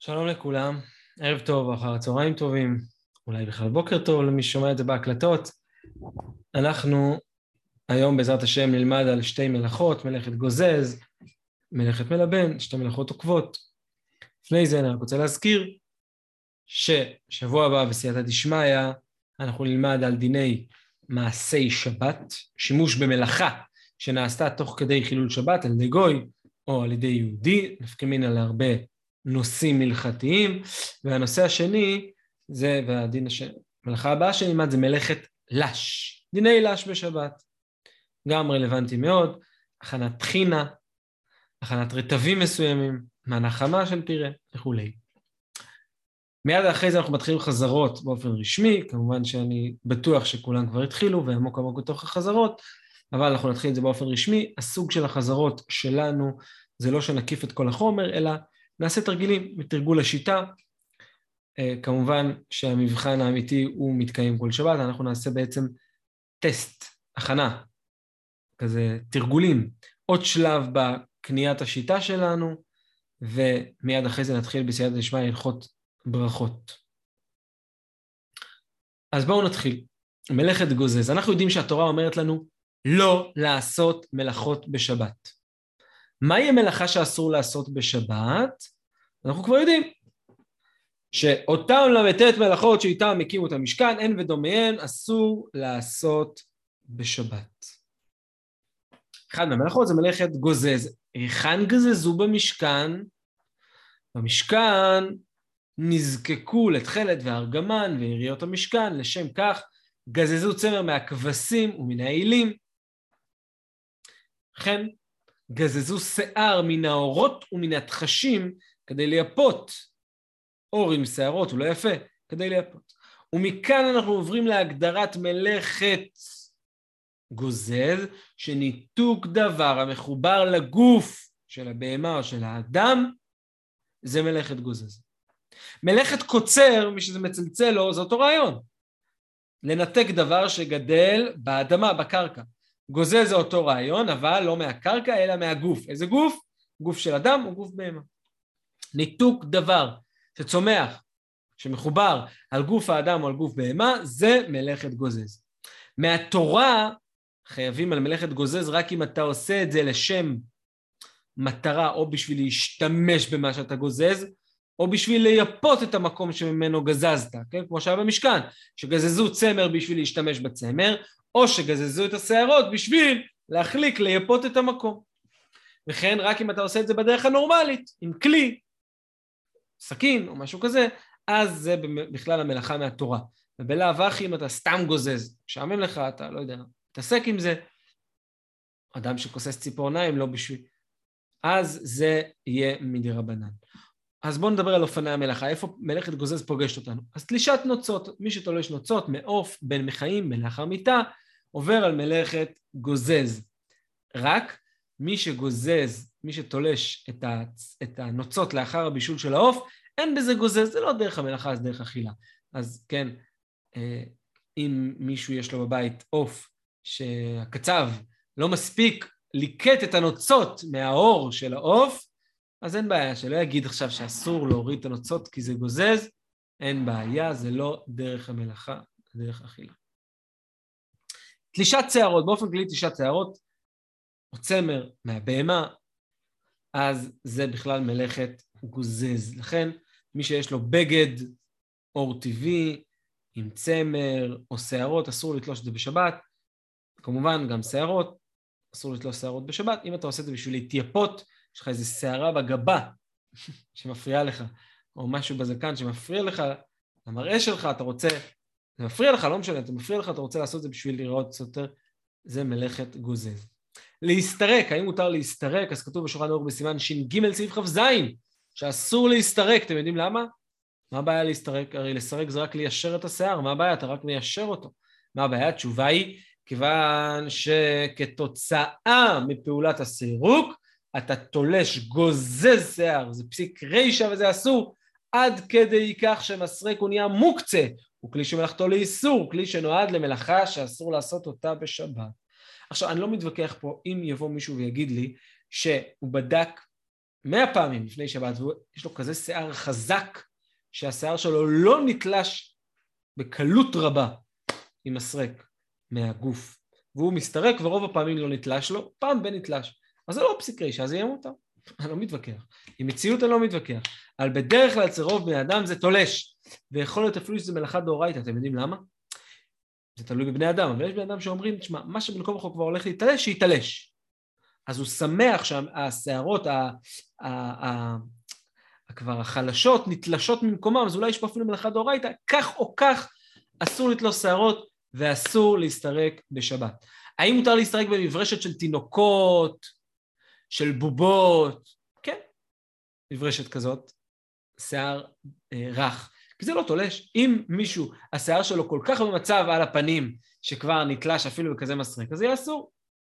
שלום לכולם, ערב טוב, אחר צהריים טובים, אולי בכלל בוקר טוב למי ששומע את זה בהקלטות. אנחנו היום בעזרת השם נלמד על שתי מלאכות, מלאכת גוזז, מלאכת מלבן, שתי מלאכות עוקבות. לפני זה אני רק רוצה להזכיר ששבוע הבא בסייעתא דשמיא אנחנו נלמד על דיני מעשי שבת, שימוש במלאכה שנעשתה תוך כדי חילול שבת על ידי גוי או על ידי יהודי, נפקא מינה להרבה נושאים מלכתיים, והנושא השני זה, המלאכה הבאה שנלמד זה מלאכת לש, דיני לש בשבת, גם רלוונטי מאוד, הכנת טחינה, הכנת רטבים מסוימים, מנה חמה של פירה וכולי. מיד אחרי זה אנחנו מתחילים חזרות באופן רשמי, כמובן שאני בטוח שכולם כבר התחילו ועמוק עמוק בתוך החזרות, אבל אנחנו נתחיל את זה באופן רשמי. הסוג של החזרות שלנו זה לא שנקיף את כל החומר, אלא נעשה תרגילים מתרגול השיטה. כמובן שהמבחן האמיתי הוא מתקיים כל שבת, אנחנו נעשה בעצם טסט, הכנה, כזה תרגולים, עוד שלב בקניית השיטה שלנו, ומיד אחרי זה נתחיל בסייעתא דשמיא הלכות ברכות. אז בואו נתחיל. מלאכת גוזז. אנחנו יודעים שהתורה אומרת לנו לא לעשות מלאכות בשבת. מהי המלאכה שאסור לעשות בשבת? אנחנו כבר יודעים שאותם ל"ט מלאכות שאיתם הקימו את המשכן, אין ודומיהן, אסור לעשות בשבת. אחד מהמלאכות זה מלאכת גוזז. היכן גזזו במשכן? במשכן נזקקו לתכלת וארגמן ויריות המשכן, לשם כך גזזו צמר מהכבשים ומן העילים. לכן גזזו שיער מן האורות ומן התחשים כדי לייפות. אור עם שערות הוא לא יפה, כדי לייפות. ומכאן אנחנו עוברים להגדרת מלאכת גוזז, שניתוק דבר המחובר לגוף של הבהמה או של האדם, זה מלאכת גוזז. מלאכת קוצר, מי שזה מצלצל לו, זה אותו רעיון. לנתק דבר שגדל באדמה, בקרקע. גוזז זה אותו רעיון, אבל לא מהקרקע, אלא מהגוף. איזה גוף? גוף של אדם או גוף בהמה. ניתוק דבר שצומח, שמחובר על גוף האדם או על גוף בהמה, זה מלאכת גוזז. מהתורה חייבים על מלאכת גוזז רק אם אתה עושה את זה לשם מטרה, או בשביל להשתמש במה שאתה גוזז, או בשביל לייפות את המקום שממנו גזזת, כן? כמו שהיה במשכן, שגזזו צמר בשביל להשתמש בצמר, או שגזזו את השערות בשביל להחליק, לייפות את המקום. וכן, רק אם אתה עושה את זה בדרך הנורמלית, עם כלי, סכין או משהו כזה, אז זה בכלל המלאכה מהתורה. ובלאו הכי אם אתה סתם גוזז, משעמם לך, אתה לא יודע, תעסק עם זה, אדם שכוסס ציפורניים לא בשביל, אז זה יהיה מדרבנן. אז בואו נדבר על אופני המלאכה, איפה מלאכת גוזז פוגשת אותנו. אז תלישת נוצות, מי שתולש נוצות מעוף, בין מחיים, בין לאחר מיטה, עובר על מלאכת גוזז. רק מי שגוזז, מי שתולש את הנוצות לאחר הבישול של העוף, אין בזה גוזז, זה לא דרך המלאכה, זה דרך אכילה. אז כן, אם מישהו יש לו בבית עוף, שהקצב לא מספיק ליקט את הנוצות מהאור של העוף, אז אין בעיה, שלא יגיד עכשיו שאסור להוריד את הנוצות כי זה גוזז, אין בעיה, זה לא דרך המלאכה, זה דרך אכילה. תלישת שערות, באופן כללי תלישת שערות, או צמר מהבהמה, אז זה בכלל מלאכת גוזז. לכן, מי שיש לו בגד, אור טבעי, עם צמר או שערות, אסור לתלוש את זה בשבת. כמובן, גם שערות, אסור לתלוש שערות בשבת. אם אתה עושה את זה בשביל להתייפות, יש לך איזו שערה בגבה שמפריעה לך, או משהו בזקן שמפריע לך, למראה שלך, אתה רוצה, זה מפריע לך, לא משנה, זה מפריע לך, אתה רוצה לעשות את זה בשביל לראות סותר, זה מלאכת גוזז. להסתרק, האם מותר להסתרק? אז כתוב בשולחן ערוך בסימן ש"ג סעיף כ"ז, שאסור להסתרק, אתם יודעים למה? מה הבעיה להסתרק? הרי לסרק זה רק ליישר את השיער, מה הבעיה? אתה רק מיישר אותו. מה הבעיה? התשובה היא, כיוון שכתוצאה מפעולת הסירוק, אתה תולש גוזז שיער, זה פסיק רישה וזה אסור, עד כדי כך שמסרק הוא נהיה מוקצה, הוא כלי שמלאכתו לאיסור, כלי שנועד למלאכה שאסור לעשות אותה בשבת. עכשיו, אני לא מתווכח פה, אם יבוא מישהו ויגיד לי שהוא בדק 100 פעמים לפני שבת, ויש לו כזה שיער חזק, שהשיער שלו לא נתלש בקלות רבה עם מסרק מהגוף. והוא מסתרק ורוב הפעמים לא נתלש לו, פעם בין נתלש. אז זה לא פסיק רישא, אז זה יהיה מותר. אני לא מתווכח. עם מציאות אני לא מתווכח. אבל בדרך כלל אצל רוב בני אדם זה תולש. ויכול להיות אפילו שזה מלאכה דאורייתא, אתם יודעים למה? זה תלוי בבני אדם, אבל יש בני אדם שאומרים, תשמע, מה שבין כה וכה כבר הולך להתלש, שיתלש. אז הוא שמח שהשערות, כבר החלשות נתלשות ממקומם, אז אולי יש פה אפילו מלאכה דאורייתא, כך או כך אסור לתלוש שערות ואסור להסתרק בשבת. האם מותר להסתרק במברשת של תינוקות, של בובות? כן, מברשת כזאת, שיער רך, כי זה לא תולש. אם מישהו, השיער שלו כל כך במצב על הפנים, שכבר נתלש אפילו בכזה מסרק, אז זה אסור.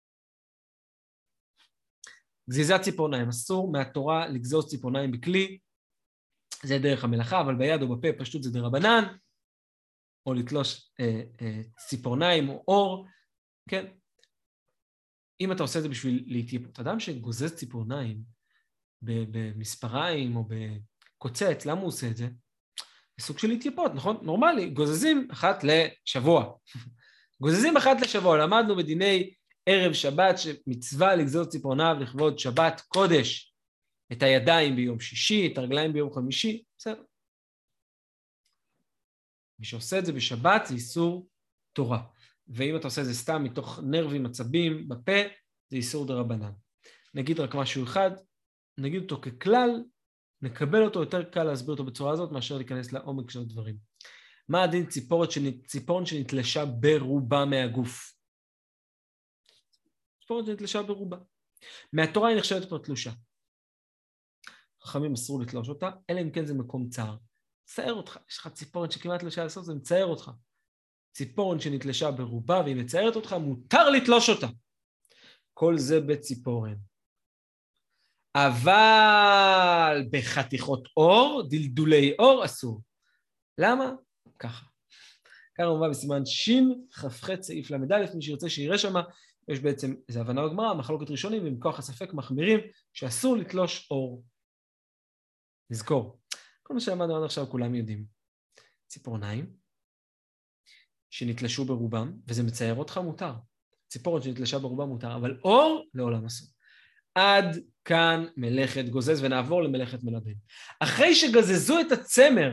גזיזת ציפורניים, אסור מהתורה לגזוז ציפורניים בכלי, זה דרך המלאכה, אבל ביד או בפה פשוט זה דרבנן, או לתלוש ציפורניים או אור, כן? אם אתה עושה את זה בשביל להתייפות, אדם שגוזז ציפורניים במספריים או בקוצץ, למה הוא עושה את זה? זה סוג של להתייפות, נכון? נורמלי, גוזזים אחת לשבוע. גוזזים אחת לשבוע, למדנו בדיני ערב שבת שמצווה לגזוז ציפורניו לכבוד שבת קודש, את הידיים ביום שישי, את הרגליים ביום חמישי, בסדר. מי שעושה את זה בשבת זה איסור תורה, ואם אתה עושה את זה סתם מתוך נרבים עצבים בפה, זה איסור דרבנן. נגיד רק משהו אחד, נגיד אותו ככלל, נקבל אותו יותר קל להסביר אותו בצורה הזאת, מאשר להיכנס לעומק של הדברים. מה הדין ציפורן שנתלשה ברובה מהגוף? ציפורן שנתלשה ברובה. מהתורה היא נחשבת פה תלושה. חכמים אסור לתלוש אותה, אלא אם כן זה מקום צער. מצער אותך, יש לך ציפורן שכמעט תלושה לעשות, זה מצער אותך. ציפורן שנתלשה ברובה והיא מצערת אותך, מותר לתלוש אותה. כל זה בציפורן. אבל בחתיכות אור, דלדולי אור אסור. למה? ככה. כאן הוא מביא בסימן שין, כ"ח סעיף ל"א, מי שירצה שיראה שמה, יש בעצם, זה הבנה בגמרא, מחלוקת ראשונים, ומכוח הספק מחמירים, שאסור לתלוש אור. נזכור. כל מה שלמדנו עד עכשיו כולם יודעים. ציפורניים, שנתלשו ברובם, וזה מצייר אותך מותר. ציפורן שנתלשה ברובם מותר, אבל אור לעולם אסור. עד כאן מלאכת גוזז, ונעבור למלאכת מלבן. אחרי שגזזו את הצמר,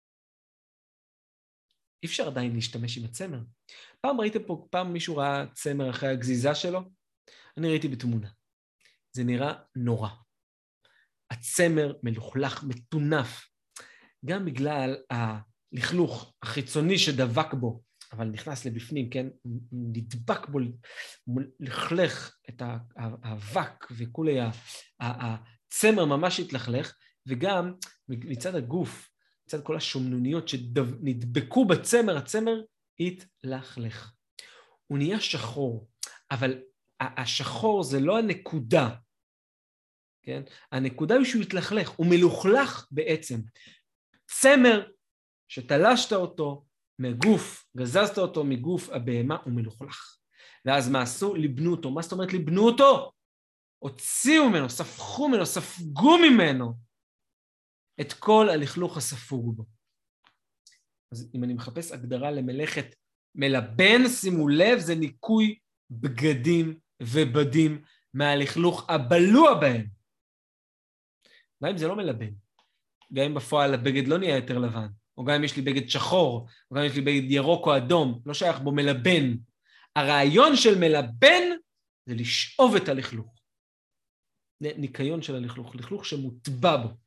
אי אפשר עדיין להשתמש עם הצמר. פעם ראיתם פה, פעם מישהו ראה צמר אחרי הגזיזה שלו? אני ראיתי בתמונה. זה נראה נורא. הצמר מלוכלך, מטונף, גם בגלל הלכלוך החיצוני שדבק בו, אבל נכנס לבפנים, כן? נדבק בו, לכלך את האבק וכולי, הצמר ממש התלכלך, וגם מצד הגוף, מצד כל השומנוניות שנדבקו בצמר, הצמר התלכלך. הוא נהיה שחור, אבל השחור זה לא הנקודה, כן? הנקודה היא שהוא התלכלך, הוא מלוכלך בעצם. צמר שתלשת אותו מגוף, גזזת אותו מגוף הבהמה, הוא מלוכלך. ואז מה עשו? ליבנו אותו. מה זאת אומרת ליבנו אותו? הוציאו ממנו, ספחו ממנו, ספגו ממנו את כל הלכלוך הספוג בו. אז אם אני מחפש הגדרה למלאכת מלבן, שימו לב, זה ניקוי בגדים ובדים מהלכלוך הבלוע בהם. גם אם זה לא מלבן, גם אם בפועל הבגד לא נהיה יותר לבן, או גם אם יש לי בגד שחור, או גם אם יש לי בגד ירוק או אדום, לא שייך בו מלבן. הרעיון של מלבן זה לשאוב את הלכלוך. זה ניקיון של הלכלוך, לכלוך שמוטבע בו.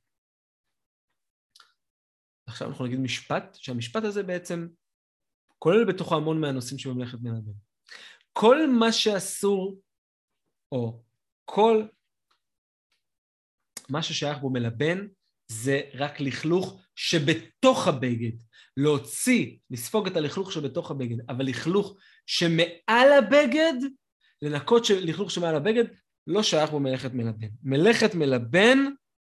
עכשיו אנחנו נגיד משפט, שהמשפט הזה בעצם כולל בתוכו המון מהנושאים שבמלאכת מלבן. כל מה שאסור, או כל מה ששייך בו מלבן, זה רק לכלוך שבתוך הבגד. להוציא, לספוג את הלכלוך שבתוך הבגד, אבל לכלוך שמעל הבגד, לנקות לכלוך שמעל הבגד, לא שייך בו מלאכת מלבן. מלאכת מלבן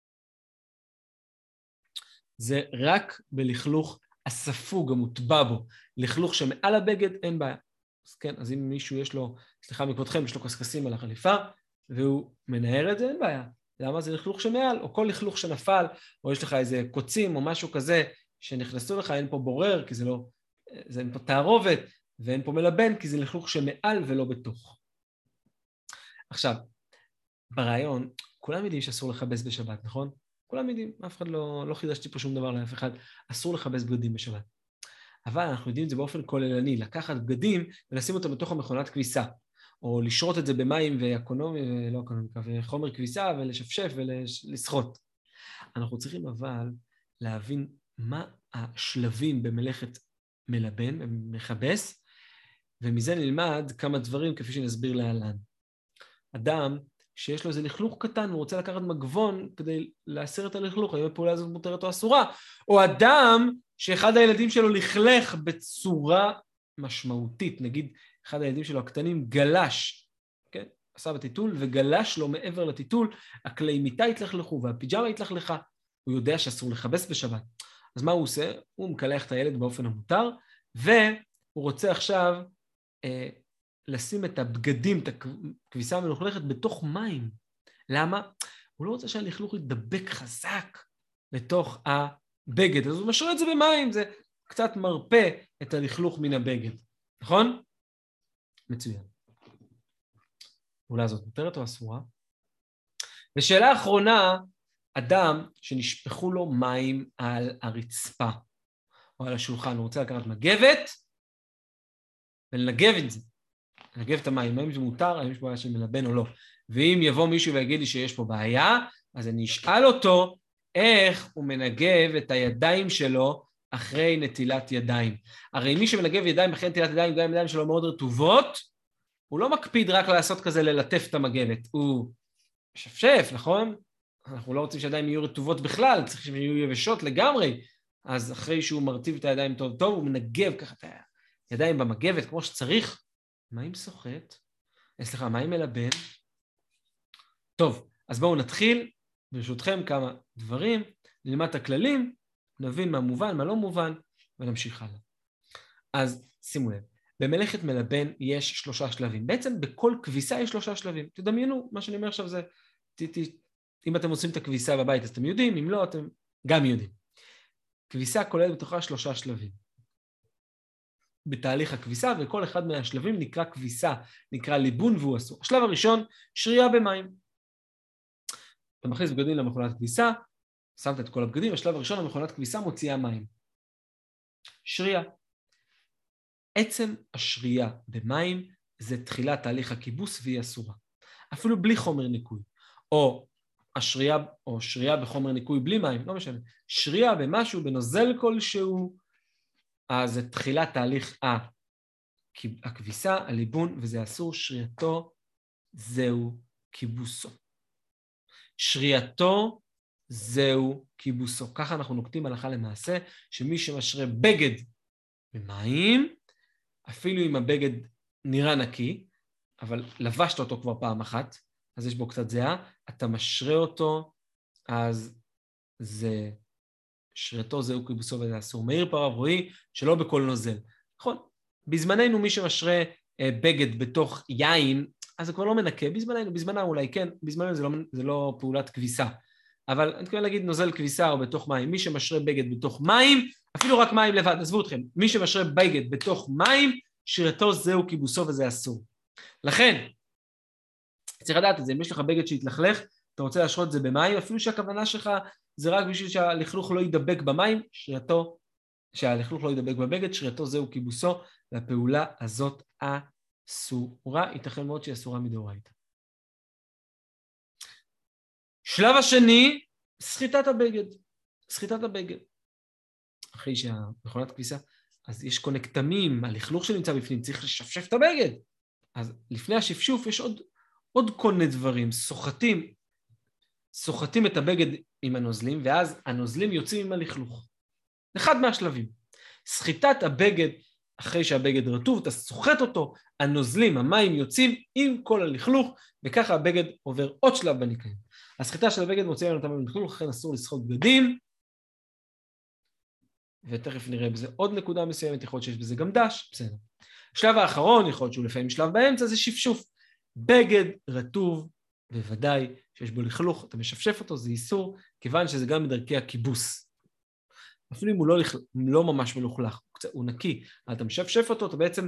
זה רק בלכלוך הספוג, המוטבע בו. לכלוך שמעל הבגד אין בעיה. אז כן, אז אם מישהו יש לו, סליחה מכבודכם, יש לו קסקסים על החליפה, והוא מנער את זה, אין בעיה. למה? זה לכלוך שמעל, או כל לכלוך שנפל, או יש לך איזה קוצים או משהו כזה שנכנסו לך, אין פה בורר, כי אין פה תערובת, ואין פה מלבן, כי זה לכלוך שמעל ולא בתוך. עכשיו, ברעיון, כולם יודעים שאסור לכבס בשבת, נכון? כולם יודעים, אף אחד לא חידשתי פה שום דבר לאף אחד, אסור לכבס בגדים בשבת. אבל אנחנו יודעים את זה באופן כוללני, לקחת בגדים ולשים אותם בתוך המכונת כביסה, או לשרות את זה במים וחומר כביסה ולשפשף ולסחוט. אנחנו צריכים אבל להבין מה השלבים במלאכת מלבן, מכבס, ומזה נלמד כמה דברים כפי שנסביר להלן. אדם שיש לו איזה לכלוך קטן, הוא רוצה לקחת מגבון כדי להסיר את הלכלוך, האם הפעולה הזאת מותרת או אסורה, או אדם שאחד הילדים שלו לכלך בצורה משמעותית, נגיד אחד הילדים שלו הקטנים גלש, כן? עשה בטיטול וגלש לו מעבר לטיטול, הכלי מיטה התלכלכו והפיג'מה התלכלכה, הוא יודע שאסור לכבס בשבת. אז מה הוא עושה? הוא מקלח את הילד באופן המותר, והוא רוצה עכשיו לשים את הבגדים, את הכביסה המלוכלכת בתוך מים. למה? הוא לא רוצה שהלכלוך ידבק חזק לתוך הבגד, אז הוא משרה את זה במים, זה קצת מרפא את הלכלוך מן הבגד. נכון? מצוין. אולי זאת מותרת או אסורה? ושאלה אחרונה, אדם שנשפכו לו מים על הרצפה, או על השולחן, הוא רוצה לקחת מגבת, ולנגב את זה. לנגב את המים, האם זה מותר, האם יש בעיה של מלבן או לא. ואם יבוא מישהו ויגיד לי שיש פה בעיה, אז אני אשאל אותו איך הוא מנגב את הידיים שלו אחרי נטילת ידיים. הרי מי שמנגב ידיים אחרי נטילת ידיים, גם ידיים שלו מאוד רטובות, הוא לא מקפיד רק לעשות כזה ללטף את המגבת, הוא שפשף, נכון? אנחנו לא רוצים שידיים יהיו רטובות בכלל, צריך שהן יהיו יבשות לגמרי, אז אחרי שהוא מרטיב את הידיים טוב טוב, הוא מנגב ככה את הידיים במגבת כמו שצריך. מה עם סוחט? מה עם מלבן? טוב, אז בואו נתחיל, ברשותכם כמה דברים, נלמד את הכללים, נבין מה מובן, מה לא מובן, ונמשיך הלאה. אז שימו לב, במלאכת מלבן יש 3 שלבים. בעצם בכל כביסה יש 3 שלבים. תדמיינו, מה שאני אומר עכשיו זה, אם אתם עושים את הכביסה בבית, אז אתם יודעים, אם לא, אתם גם יודעים. כביסה כוללת בתוכה 3 שלבים. בתהליך הכביסה, וכל אחד מהשלבים נקרא כביסה, נקרא ליבון והוא אסור. השלב הראשון, שרייה במים. אתה מכניס בגדים למכונת כביסה, שמת את כל הבגדים, השלב הראשון, המכונת כביסה מוציאה מים. שרייה. עצם השרייה במים זה תחילת תהליך הכיבוס והיא אסורה. אפילו בלי חומר ניקוי. או שרייה בחומר ניקוי בלי מים, לא משנה. שרייה במשהו, בנוזל כלשהו, אז זה תחילת תהליך הכביסה, הליבון, וזה אסור. שרייתו זהו כיבוסו. שרייתו זהו כיבוסו. ככה אנחנו נוקטים הלכה למעשה, שמי שמשרה בגד במים, אפילו אם הבגד נראה נקי, אבל לבשת אותו כבר פעם אחת, אז יש בו קצת זהה, אתה משרה אותו, אז זה שרייתו זהו כיבוסו וזה אסור. מאיר פרב רואי שלא בכל נוזל. נכון, בזמננו מי שמשרה בגד בתוך יין, אז זה כבר לא מנקה, בזמנה אולי כן, בזמננו זה לא פעולת כביסה. אבל אני מתכוון להגיד נוזל כביסה או בתוך מים, מי שמשרה בגד בתוך מים, אפילו רק מים לבד, עזבו אתכם, מי שמשרה בגד בתוך מים, שרייתו זהו כיבוסו וזה אסור. לכן, צריך לדעת את זה, אם יש לך בגד שהתלכלך, אתה רוצה להשרות את זה במים, אפילו שהכוונה שלך זה רק בשביל שהלכלוך לא ידבק במים, שהלכלוך לא ידבק בבגד, שרייתו זהו כיבוסו, והפעולה הזאת אסורה, ייתכן מאוד שהיא אסורה מדאורייתא. שלב השני, סחיטת הבגד. סחיטת הבגד. אחרי שהמכונת כביסה, אז יש קונקטמים, הלכלוך שנמצא בפנים, צריך לשפשף את הבגד. אז לפני השפשוף יש עוד קונה דברים, סוחטים את הבגד עם הנוזלים, ואז הנוזלים יוצאים עם הלכלוך. אחד מהשלבים. סחיטת הבגד, אחרי שהבגד רטוב, אתה סוחט אותו, הנוזלים, המים יוצאים עם כל הלכלוך, וככה הבגד עובר עוד שלב בניקיון. הסחיטה של הבגד מוציאה לנו את המים בלכלוך, לכן אסור לסחוט בגדים, ותכף נראה בזה עוד נקודה מסוימת, יכול להיות שיש בזה גם דש, בסדר. השלב האחרון, יכול להיות שהוא לפעמים שלב באמצע, זה שפשוף. בגד רטוב בוודאי שיש בו לכלוך, אתה משפשף אותו, זה איסור, כיוון שזה גם מדרכי הכיבוס. אפילו אם הוא לא ממש מלוכלך, הוא נקי, אבל אתה משפשף אותו, אתה בעצם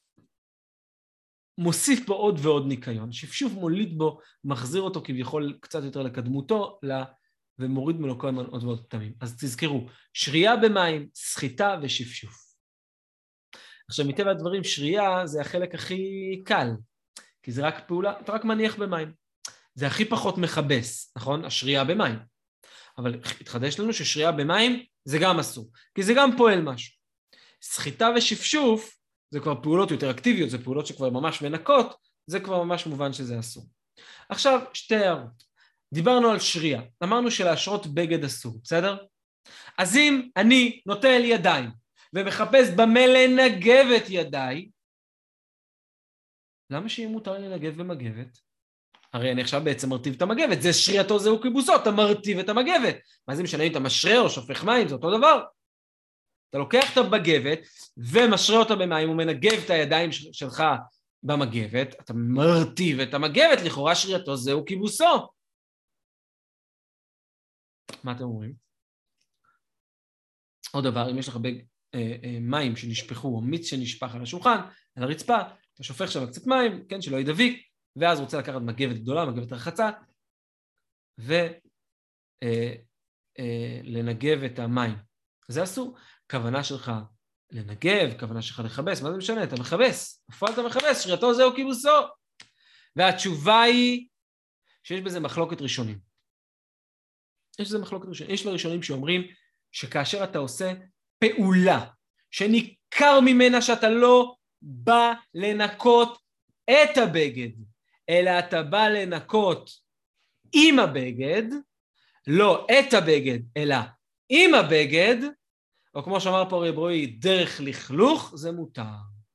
מוסיף בו עוד ועוד ניקיון, שפשוף מוליד בו, מחזיר אותו כביכול קצת יותר לקדמותו, ומוריד ממנו כל הזמן עוד ועוד פתמים. אז תזכרו, שרייה במים, סחיטה ושפשוף. עכשיו, מטבע הדברים, שרייה זה החלק הכי קל, כי זה רק פעולה, אתה רק מניח במים. זה הכי פחות מכבס, נכון? השרייה במים. אבל התחדש לנו ששרייה במים זה גם אסור, כי זה גם פועל משהו. סחיטה ושפשוף, זה כבר פעולות יותר אקטיביות, זה פעולות שכבר ממש מנקות, זה כבר ממש מובן שזה אסור. עכשיו, שתי הערות. דיברנו על שרייה, אמרנו שלהשרות בגד אסור, בסדר? אז אם אני נוטל ידיים, ומחפש במה לנגב את ידיי, למה שיהיה מותר לנגב במגבת? הרי אני עכשיו בעצם מרטיב את המגבת, זה שרייתו זהו כיבוסו, אתה מרטיב את המגבת. מה זה משנה אם אתה משרה או שופך מים, זה אותו דבר. אתה לוקח את המגבת ומשרה אותה במים ומנגב את הידיים שלך במגבת, אתה מרטיב את המגבת, לכאורה שרייתו זהו כיבוסו. מה אתם אומרים? עוד דבר, אם יש לך מים שנשפכו או מיץ שנשפך על השולחן, על הרצפה, אתה שופך שם קצת מים, כן, שלא ידביק, ואז רוצה לקחת מגבת גדולה, מגבת רחצה, ולנגב את המים. זה אסור. כוונה שלך לנגב, כוונה שלך לכבס, מה זה משנה? אתה מכבס. בפועל אתה מכבס, שרייתו זהו כיבוסו. והתשובה היא שיש בזה מחלוקת ראשונים. יש לראשונים שאומרים שכאשר אתה עושה פעולה שניכר ממנה שאתה לא בא לנקות את הבגד, אלא אתה בא לנקות עם הבגד, לא את הבגד, אלא עם הבגד, או כמו שאמר פה רב רועי, דרך לכלוך, זה מותר.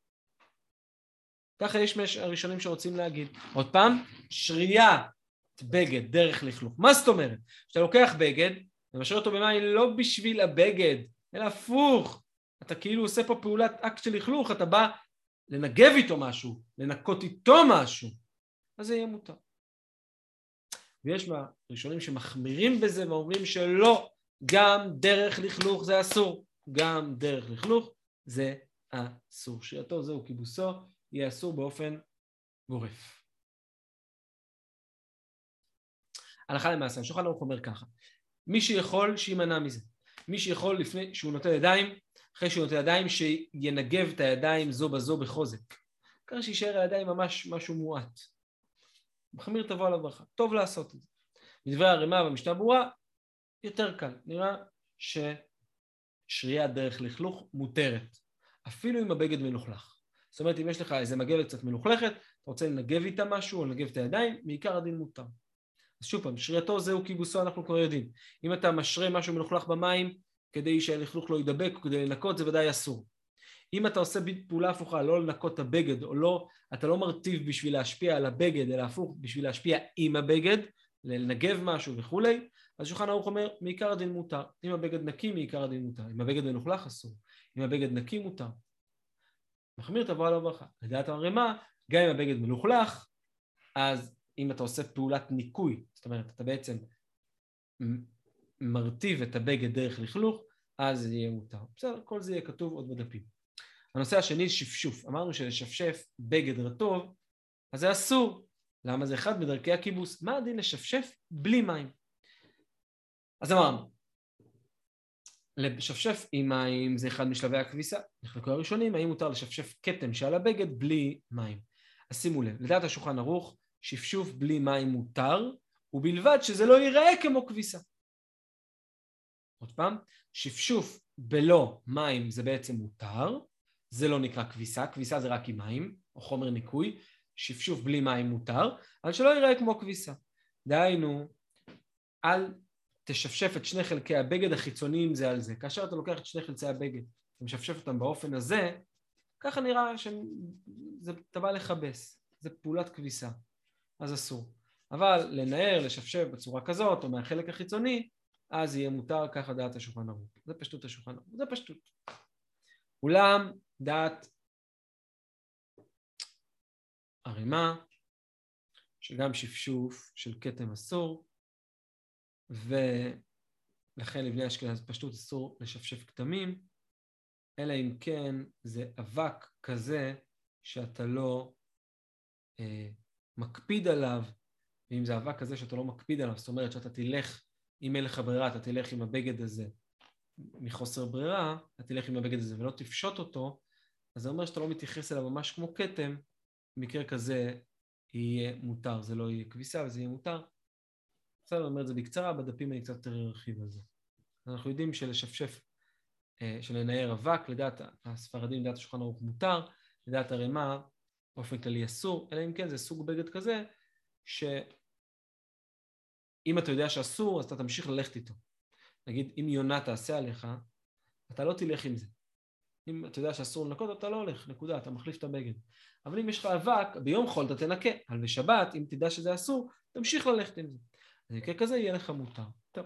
ככה יש הראשונים שרוצים להגיד. עוד פעם, שריית בגד, דרך לכלוך. מה זאת אומרת? כשאתה לוקח בגד, ומשאיר אותו במים לא בשביל הבגד, אלא הפוך. אתה כאילו עושה פה פעולת אקט של לכלוך, אתה בא לנגב איתו משהו, לנקות איתו משהו, אז זה יהיה מותר. ויש ראשונים שמחמירים בזה ואומרים שלא, גם דרך לכלוך זה אסור, גם דרך לכלוך זה אסור. שרייתו זהו כיבוסו, יהיה אסור באופן גורף. הלכה למעשה, השולחן ערוך אומר ככה, מי שיכול שימנע מזה, מי שיכול לפני שהוא נוטל ידיים, אחרי שהוא נוטל ידיים שינגב את הידיים זו בזו בחוזק, ככה שישאר הידיים ממש משהו מועט. מחמיר תבוא על הברכה, טוב לעשות את זה. מדברי הרמ"א במשנה ברורה, יותר קל, נראה ששריית דרך לכלוך מותרת, אפילו אם הבגד מלוכלך. זאת אומרת, אם יש לך איזה מגבת קצת מלוכלכת, אתה רוצה לנגב איתה משהו או לנגב את הידיים, מעיקר הדין מותר. אז שוב פעם, שרייתו זהו כיבוסו, אנחנו כבר יודעים. אם אתה משרה משהו מלוכלך במים, כדי שהלכלוך לא ידבק או כדי לנקות, זה ודאי אסור. אם אתה עושה פעולה הפוכה, לא לנקות את הבגד, או לא, אתה לא מרטיב בשביל להשפיע על הבגד, אלא הפוך בשביל להשפיע עם הבגד, לנגב משהו וכולי, אז שולחן ערוך אומר, מעיקר הדין מותר. אם הבגד נקי, מעיקר הדין מותר. אם הבגד מלוכלך, אסור. אם הבגד נקי, מותר. מחמיר תבוא על הברכה. לדעת הרמ"א, גם אם הבגד מלוכלך, אז אם אתה עושה פעולת ניקוי, זאת אומרת, אתה בעצם מרטיב את הבגד דרך לכלוך, אז זה יהיה מותר. בסדר, כל זה יהיה כתוב עוד בדפים. הנושא השני, שפשוף. אמרנו שלשפשף בגד רטוב, אז זה אסור. למה? זה אחד מדרכי הכיבוס. מה הדין לשפשף בלי מים? אז אמרנו, לשפשף עם מים זה אחד משלבי הכביסה. נחלקו הראשונים, האם מותר לשפשף כתם שעל הבגד בלי מים? אז שימו לב, לדעת השולחן ערוך, שפשוף בלי מים מותר, ובלבד שזה לא ייראה כמו כביסה. עוד פעם, שפשוף בלא מים זה בעצם מותר, זה לא נקרא כביסה, כביסה זה רק עם מים, או חומר ניקוי, שפשוף בלי מים מותר, אבל שלא ייראה כמו כביסה. דהיינו, אל תשפשף את שני חלקי הבגד החיצוניים זה על זה. כאשר אתה לוקח את שני חלקי הבגד, אתה משפשף אותם באופן הזה, ככה נראה שאתה בא לחבס, זה פעולת כביסה, אז אסור. אבל לנער, לשפשף בצורה כזאת, או מהחלק החיצוני, אז יהיה מותר, ככה דעת השולחן ערוך. זה פשטות השולחן ערוך, זה פשטות. אולם דעת הרמ"א, שגם שפשוף של כתם אסור, ולכן לבני אשכנז פשטות אסור לשפשף כתמים, אלא אם כן זה אבק כזה שאתה לא מקפיד עליו, ואם זה אבק כזה שאתה לא מקפיד עליו, זאת אומרת שאתה תלך, אם אין לך ברירה, אתה תלך עם הבגד הזה מחוסר ברירה, אתה תלך עם הבגד הזה ולא תפשוט אותו, אז זה אומר שאתה לא מתייחס אליו ממש כמו כתם, במקרה כזה יהיה מותר, זה לא יהיה כביסה וזה יהיה מותר. בסדר, אני אומר את זה בקצרה, בדפים אני קצת יותר ארחיב על זה. אנחנו יודעים שלשפשף, שלנער אבק, לדעת הספרדים, לדעת השולחן ערוך מותר, לדעת הרמ"א, באופן כללי אסור, אלא אם כן זה סוג בגד כזה, שאם אתה יודע שאסור, אז אתה תמשיך ללכת איתו. נגיד, אם יונה תעשה עליך, אתה לא תלך עם זה. אם אתה יודע שאסור לנקות, אתה לא הולך, נקודה, אתה מחליף את הבגד. אבל אם יש לך אבק, ביום חול אתה תנקה, אבל בשבת, אם תדע שזה אסור, תמשיך ללכת עם זה. אז במקרה כזה יהיה לך מותר. טוב.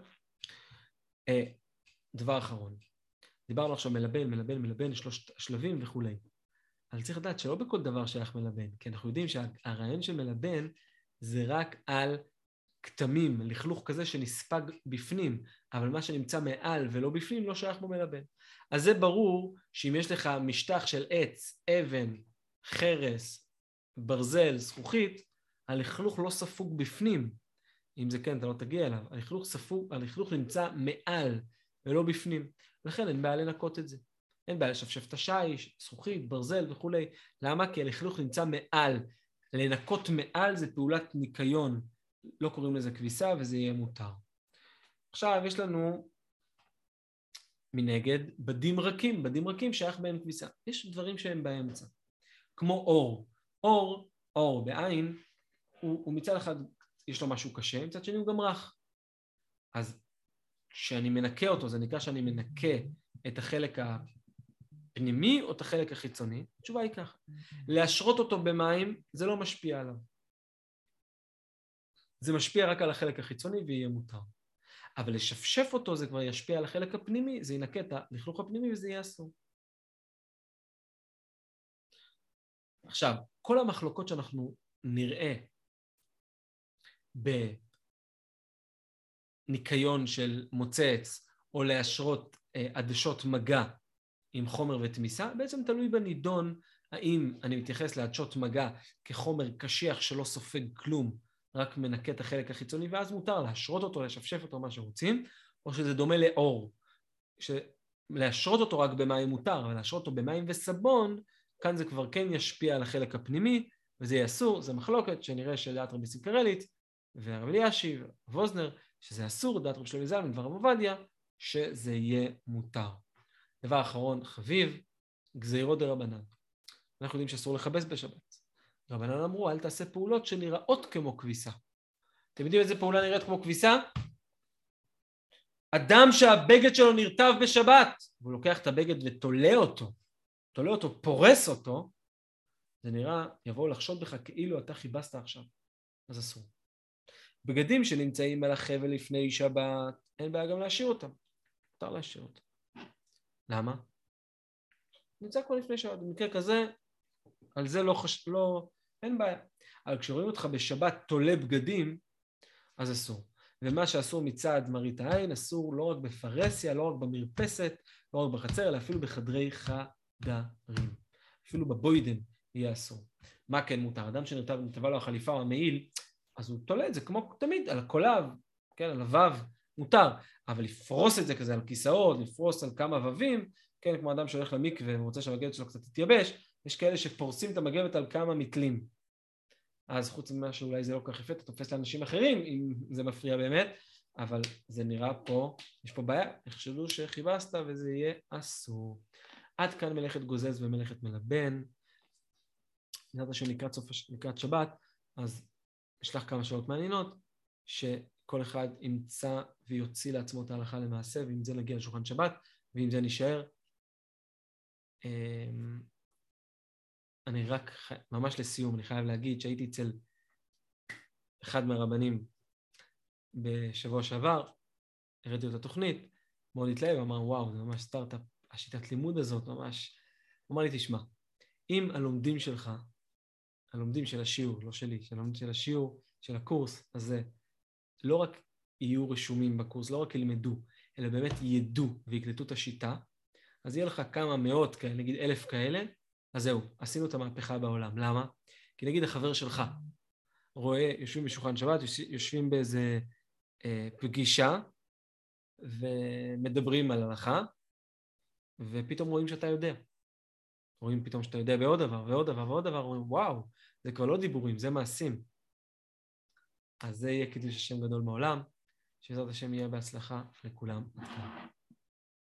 דבר אחרון. דיברנו עכשיו מלבן, שלושת השלבים וכו'. אבל צריך לדעת שלא בכל דבר שייך מלבן, כי אנחנו יודעים שהרעיון של מלבן זה רק על כתמים, לכלוך כזה שנספג בפנים, אבל מה שנמצא מעל ולא בפנים לא שייך בו מלבן. אז זה ברור שאם יש לך משטח של עץ, אבן, חרס, ברזל, זכוכית, הלכלוך לא ספוג בפנים. אם זה כן, אתה לא תגיע אליו. הלכלוך נמצא מעל ולא בפנים. לכן אין בעיה לנקות את זה. אין בעיה לשפשף את השיש, זכוכית, ברזל וכו'. למה? כי הלכלוך נמצא מעל. לנקות מעל זה פעולת ניקיון. לא קוראים לזה כביסה וזה יהיה מותר. עכשיו יש לנו מנגד בדים רכים. בדים רכים שייך בהם כביסה. יש דברים שהם באמצע. כמו אור. אור בעין, הוא מצד אחד יש לו משהו קשה, מצד שני הוא גם רך. אז כשאני מנקה אותו, זה נקרא שאני מנקה את החלק הפנימי או את החלק החיצוני. התשובה היא ככה. להשרות אותו במים זה לא משפיע עליו. זה משפיע רק על החלק החיצוני ויהיה מותר. אבל לשפשף אותו זה כבר ישפיע על החלק הפנימי, זה ינקה את הלכלוך הפנימי וזה יהיה אסור. עכשיו, כל המחלוקות שאנחנו נראה בניקיון של מוצץ או להשרות עדשות מגע עם חומר ותמיסה, בעצם תלוי בנידון האם אני מתייחס לעדשות מגע כחומר קשיח שלא סופג כלום, רק מנקה את החלק החיצוני, ואז מותר להשרות אותו, לשפשף אותו, מה שרוצים, או שזה דומה לאור, להשרות אותו רק במים מותר, אבל להשרות אותו במים וסבון, כאן זה כבר כן ישפיע על החלק הפנימי, וזה יהיה אסור, זה מחלוקת שנראה שדעת רבי סינקרלית, והרב אלישיב, ווזנר, שזה אסור, דעת רבי שלמה זלמן ורב עובדיה, שזה יהיה מותר. דבר אחרון, חביב, גזירות דרבנן. אנחנו יודעים שאסור לכבס בשבת. רבנן אמרו, אל תעשה פעולות שנראות כמו כביסה. אתם יודעים איזה פעולה נראית כמו כביסה? אדם שהבגד שלו נרטב בשבת, והוא לוקח את הבגד ותולה אותו, פורס אותו, זה נראה, יבואו לחשוד בך כאילו אתה חיבסת עכשיו. אז אסור. בגדים שנמצאים על החבל לפני שבת, אין בעיה גם להשאיר אותם. מותר להשאיר אותם. למה? נמצא כבר לפני שבת. במקרה כזה, על זה אין בעיה. אבל כשרואים אותך בשבת תולה בגדים, אז אסור. ומה שאסור מצד מראית העין, אסור לא רק בפרסיה, לא רק במרפסת, לא רק בחצר, אלא אפילו בחדרי חדרים. אפילו בבוידן יהיה אסור. מה כן מותר? אדם שנרטבה לו החליפה או המעיל, אז הוא תולה את זה כמו תמיד, על הקולב, כן, על הוו, מותר. אבל לפרוס את זה כזה על כיסאות, לפרוס על כמה וווים, כן, כמו אדם שהולך למקווה ורוצה שהמגבת שלו קצת תתייבש, יש כאלה שפורסים את המגבת על כמה מתלים. אז חוץ ממה שאולי זה לא כך יפה, אתה תופס לאנשים אחרים, אם זה מפריע באמת, אבל זה נראה פה, יש פה בעיה, יחשבו שחיבסת וזה יהיה אסור. עד כאן מלאכת גוזז ומלאכת מלבן. בעזרת השם לקראת שבת, אז אשלח כמה שאלות מעניינות, שכל אחד ימצא ויוציא לעצמו את ההלכה למעשה, ועם זה נגיע לשולחן שבת, ועם זה נשאר. אני רק, ממש לסיום, אני חייב להגיד שהייתי אצל אחד מהרבנים בשבוע שעבר, הראיתי לו את התוכנית, מאוד התלהב, אמר וואו, זה ממש סטארט-אפ, השיטת לימוד הזאת ממש, הוא אמר לי תשמע, אם הלומדים שלך, הלומדים של השיעור, לא שלי, הלומדים של השיעור, של הקורס, אז זה לא רק יהיו רשומים בקורס, לא רק ילמדו, אלא באמת ידעו ויקלטו את השיטה, אז יהיה לך כמה מאות כאלה, נגיד 1,000 כאלה, אז זהו, עשינו את המהפכה בעולם. למה? כי נגיד החבר שלך רואה, יושבים בשולחן שבת, יושבים באיזה פגישה, ומדברים על הלכה, ופתאום רואים שאתה יודע. רואים פתאום שאתה יודע בעוד דבר, ועוד דבר, ועוד דבר, רואים, וואו, זה כבר לא דיבורים, זה מעשים. אז זה יהיה קידוש השם גדול בעולם, שבעזרת השם יהיה בהצלחה לכולם.